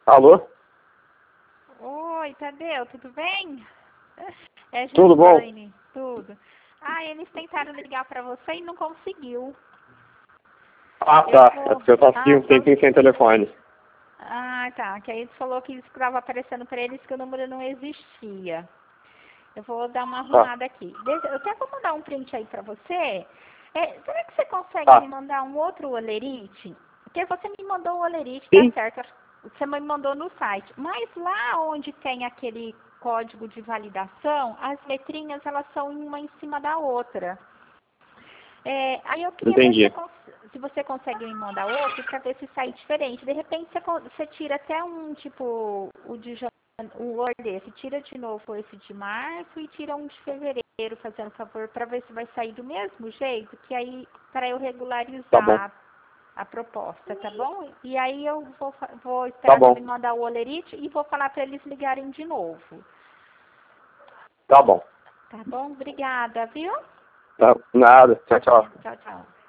Alô? Oi, Tadeu, tudo bem? É Tudo bom? Josiane, tudo. Ah, eles tentaram ligar para você e não conseguiu. Ah, tá. É porque eu tava aqui um tempinho sem telefone. Ah, tá. Que aí eles falou que estava aparecendo para eles que o número não existia. Eu vou dar uma arrumada aqui. Eu até vou mandar um print aí para você. Será que você consegue me mandar um outro olerite? Porque você me mandou o olerite, tá Sim. certo. Você me mandou no site. Mas lá onde tem aquele código de validação, as letrinhas elas são uma em cima da outra. Aí eu queria Entendi. ver se você consegue me mandar outro para ver se sai diferente. De repente você tira até um tipo o Word desse, tira de novo esse de março e tira um de fevereiro, fazendo favor, para ver se vai sair do mesmo jeito, que aí para eu Tá bom. regularizar a proposta, tá bom? E aí eu vou Tá esperar bom. você me mandar o olerite e vou falar para eles ligarem de novo. Tá bom. Tá bom? Obrigada, viu? Tá. Nada. Tchau, tchau. Tchau, tchau.